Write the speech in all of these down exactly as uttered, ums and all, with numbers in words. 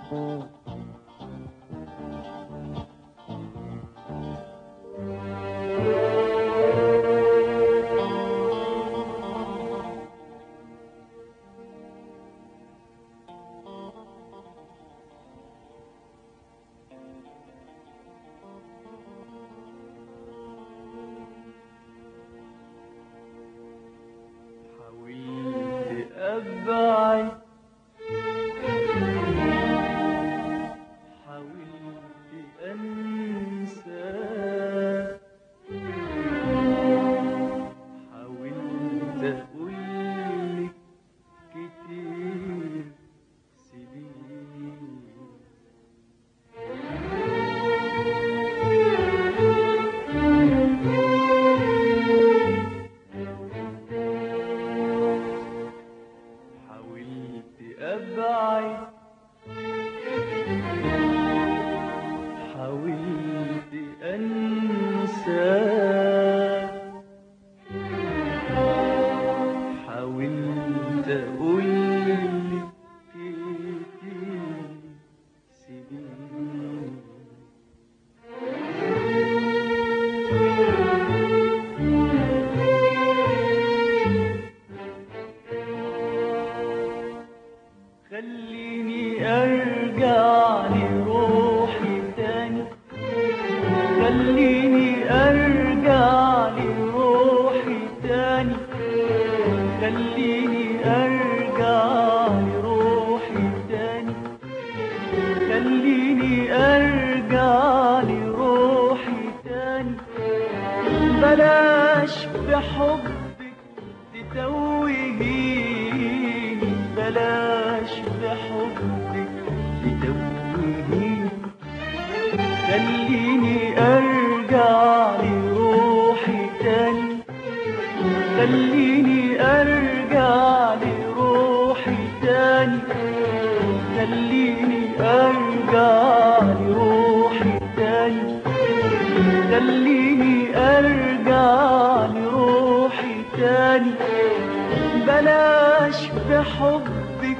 أبعد، حاولت أنسى، حاولت أقولك كتير سيبيني، أبعد، حاولت أنسى، حاولت أقولك كتير سيبيني، خليني أرجع لروحي تاني، خليني أرجع لروحي تاني، خليني أرجع لروحي تاني، خليني أرجع لروحي تاني، بلاش بحبك تتوهيني، بلاش بحبك تتوهيني، خليني أرجع لروحي تاني، خليني أرجع لروحي تاني، خليني أرجع لروحي تاني، خليني أرجع لروحي تاني، بلاش بحبك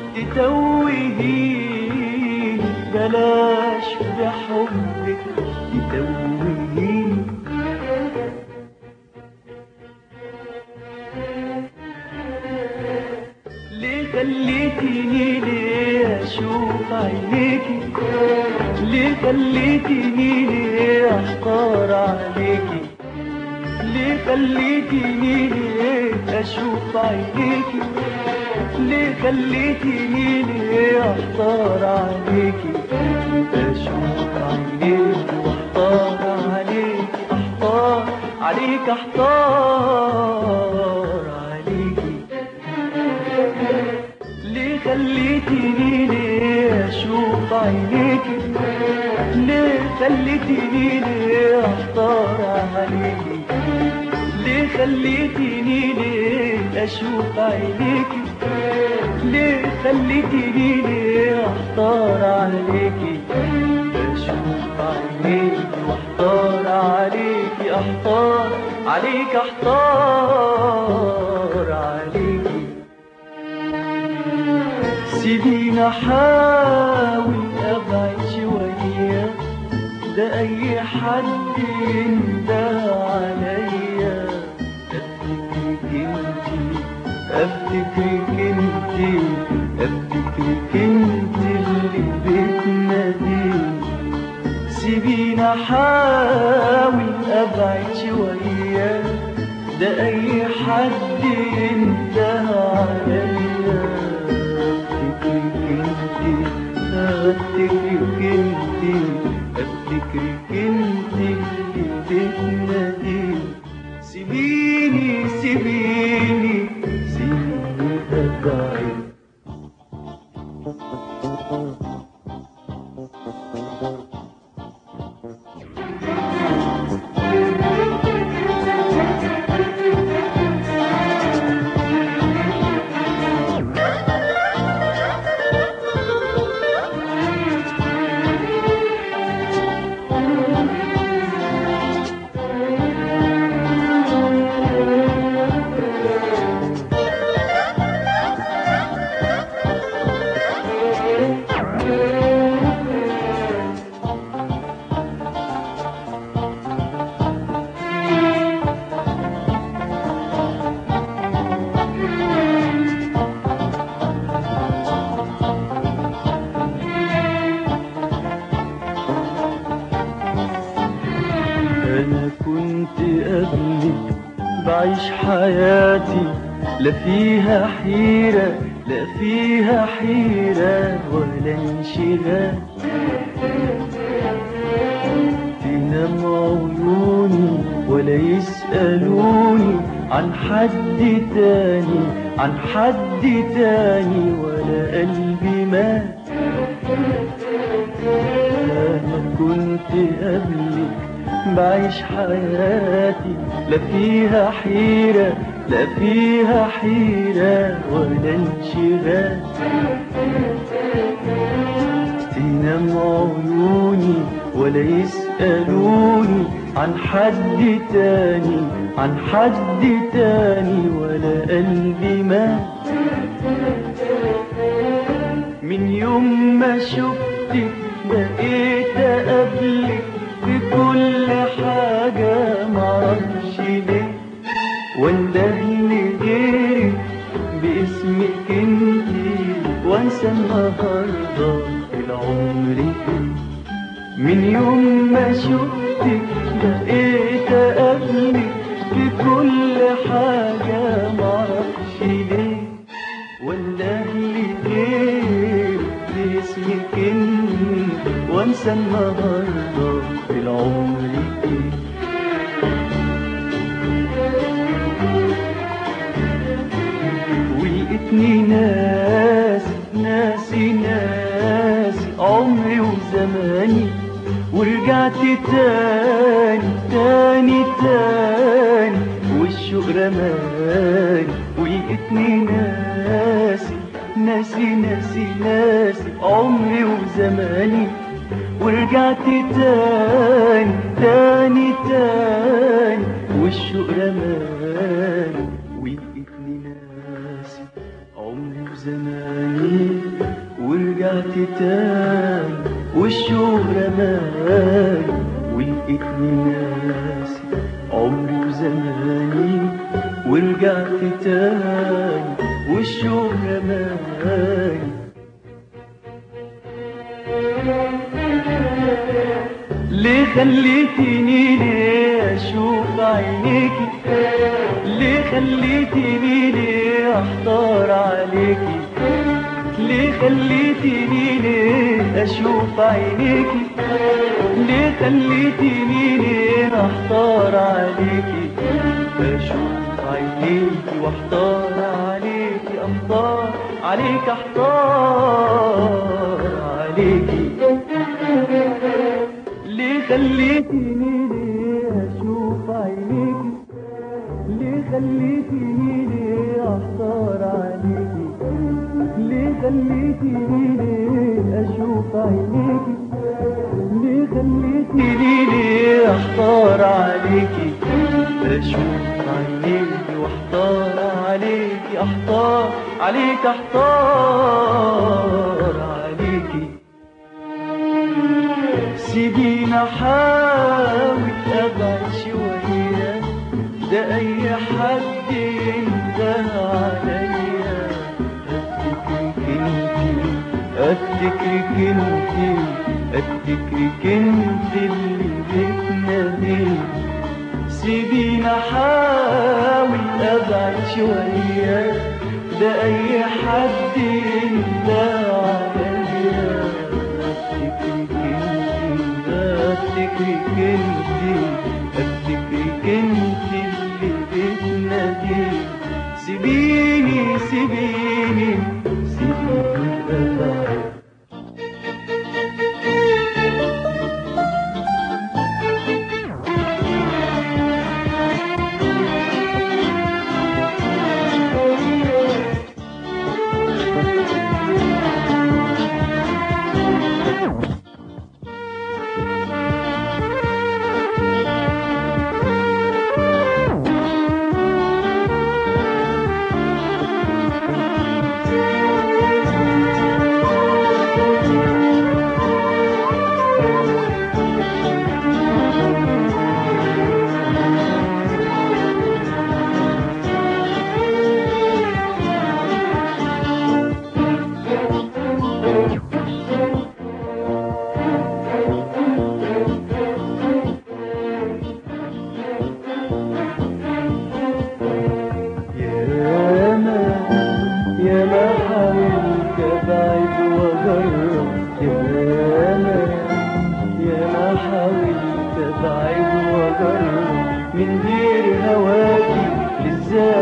تتوهيني، بلاش بحبك تتوهيني، ليه خليتيني ليه أشوف عينيكي، ليه خليتيني ليه أحقر عليكي، ليه خليتيني ليه أشوف عينيكي، ليه خليتيني ليه أحتار عليكي، أشوف عينيكي وأحتار عليكي، أحتار عليك، أحتار عليكي، ليه خليتيني ليه أشوف عينيكي، ليه خليتيني ليه أحتار عليكي، ليه خليتيني ليه أشوف عينيكي، ليه خليتيني ليه أحتار عليكي، أشوف عينيكي وأحتار عليكي، أحتار عليك، أحتار عليكي، سيبيني أحاول أبعد شوية، ده أي حد يندى عليا، أفتكرك انتي، أفتكرك انتي، أفتكرك انتي اللي بتناديني، سيبيني أحاول أبعد شوية، ده أي حد يندى عليا، أفتكرك انتي، أفتكرك انتي اللي بتناديني، سيبيني سيبيني سيبيني أبعد. بعيش حياتي لا فيها حيرة، لا فيها حيرة ولا انشغال. تنام عيوني ولا يسألوني عن حد تاني، عن حد تاني، ولا قلبي مات. أنا كنت قبلك بعيش حياتي لا فيها حيرة، لا فيها حيرة ولا انشغال. تنام عيوني ولا يسألوني عن حد تاني، عن حد تاني، ولا قلبي مات. من يوم ما شفتك بقيت أقابلك في كل حاجة، معرفش ليه وانده لغيرك باسمك انتي، وانسى النهارده العمر ايه. من يوم ما شفتك بقيت اقابلك في كل حاجة، معرفش ليه وانده لغيرك باسمك انتي، وانسى النهارده العمر ايه. ولقيتني ناسي ناسي ناسي عمري وزماني، ورجعت تاني تاني تاني والشوق رماني. ولقيتني ناسي ناسي ناسي ناسي عمري وزماني، ورجعت تاني تاني تاني والشوق رماني. ولقيتني ناسي عمري وزماني، ورجعت تاني والشوق رماني. ولقيتني ناسي عمري وزماني، ورجعت تاني والشوق رماني. ليه خليتيني ليه اشوف عينيكي، ليه خليتيني ليه احتار عليكي، ليه خليتيني ليه اشوف عينيكي، ليه خليتيني ليه احتار عليكي، اشوف عينيكي واحتار عليكي، احتار عليك احتار عليكي. ليه خليتيني ليه اشوف عينيكي، ليه خليتيني ليه احتار عليكي، ليه خليتيني ليه اشوف عينيكي، ليه خليتيني ليه احتار عليكي، اشوف عينيكي واحتار عليكي، احتار عليك احتار عليكي. سيبيني احاول ابعد شوية، ده اي حد ينده عليا. افتكرك انتي، افتكرك انتي اللي بتنادي. سيبيني احاول ابعد شوية، ده اي حد ينده عليا. افتكرك انتي، افتكرك انتي اللي بتنادي. سيبيني سيبيني سيبيني ابعد.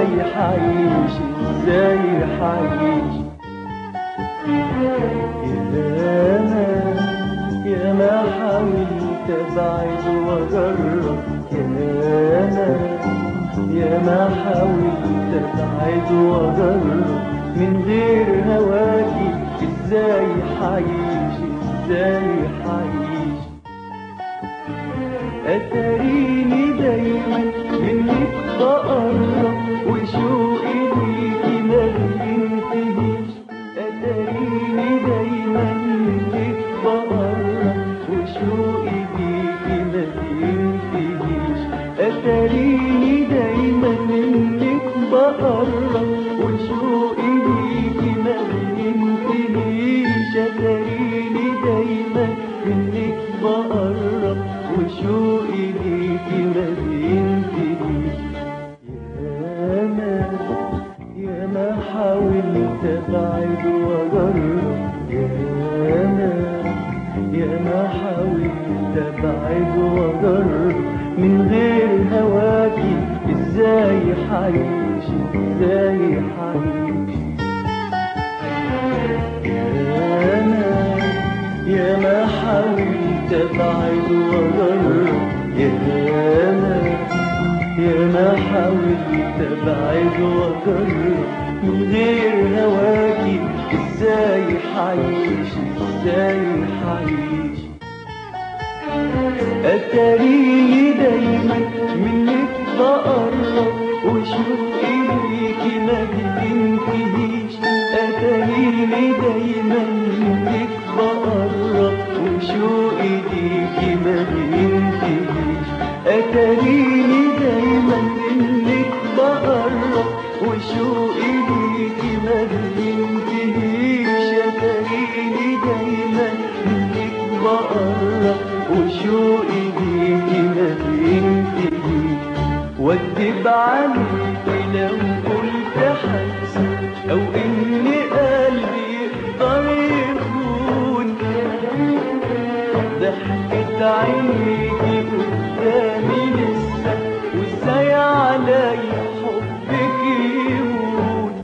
ازاي حعيش ازاي حعيش. ياما ياما حاولت ابعد واجرب، ياما ياما حاولت ابعد واجرب، من غير هواكي ازاي حعيش ازاي حعيش. اتاريني دايما منك بقرب وشوقي ليكي ما بينتهيش، اتاريني دايما منك بقرب وشوقي ليكي ما بينتهيش، اتاريني دايما منك بقرب وشوقي ليكي ما بينتهيش، اتاريني دايما منك بقرب وشوقي ليكي ما بينتهيش. ياما ياما حاولت ابعد واجرب، ياما ياما حاولت ابعد واجرب، من غير هواكي ازاي حعيش ازاي حعيش. ياما ياما حاولت ابعد واجرب، ياما ياما حاولت ابعد واجرب، من غير هواكي ازاي حعيش ازاي حعيش. اتاريني دايما منك بقرب وشوقي ليكي ما بينتهيش، اتاريني دايما منك بقرب وشوقي ليكي ما بينتهيش، اتاريني دايما منك بقرب وشوقي ليكي ما بينتهيش، اتاريني دايما منك بقرب وشوقي ليكي ما بينتهيش. واكدب عليكي لو قلت حنسى او ان قلبي يقدر يخون، ضحكت عينيكي قدامي لسه وازاي عليا حبك يهون.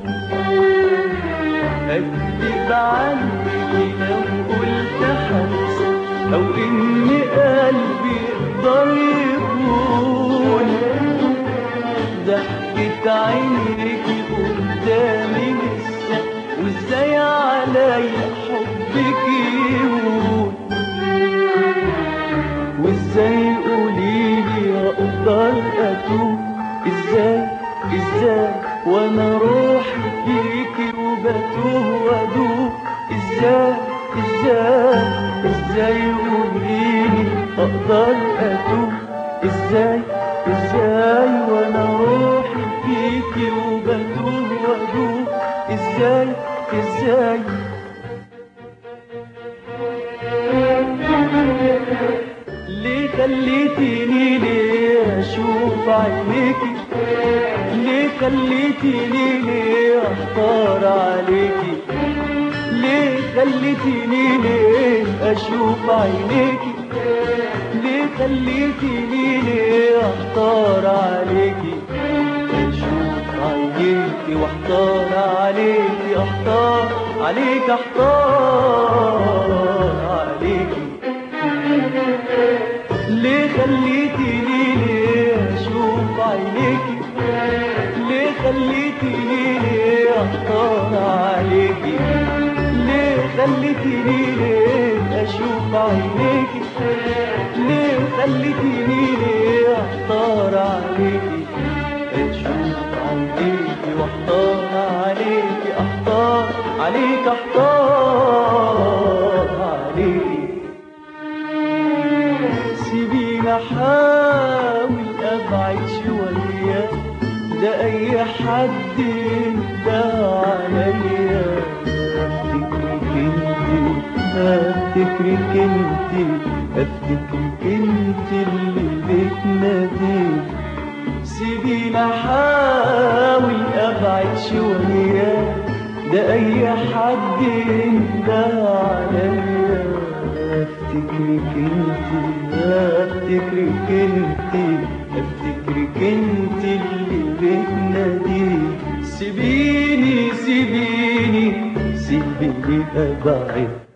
اكدب عليكي لو قلت حنسى او ان قلبي يقدر يخون، ضحكت عينيكي قدامي لسه وازاي عليا حبك يهون. وازاي قوليلي اقدر اتوب، ازاي ازاي وانا روحي فيكي وبتوه وادوب، ازاي ازاي ازاي قوليلي اقدر اتوب، ازاي ازاي وانا روحي فيكي وبتوه وادوب، ازاي ازاي. ليه خليتيني ليه اشوف عينيكي، ليه خليتيني ليه احتار عليكي، ليه خليتيني ليه اشوف عينيكي، ليه خليتيني ليه احتار عليكي، اشوف عينيكي واحتار عليكي، احتار عليك احتار عليكي. ليه خليتيني ليه اشوف عينيكي، ليه خليتيني ليه احتار عليكي، ليه خليتيني ليه اشوف عينيكي، ليه خليتيني ليه احتار عليكي، اشوف عينيكي واحتار عليكي، احتار عليك احتار عليكي. سيبيني احاول ابعد شويه، ده اي حد ده عليا، افتكرك انتي افتكرك انتي اللي بتنادي. سيبيني احاول ابعد شويه، ده اي حد ده عليا، افتكرك انتي افتكرك انتي افتكرك انتي اللي بتناديه. سيبيني سيبيني سيبيني أبعد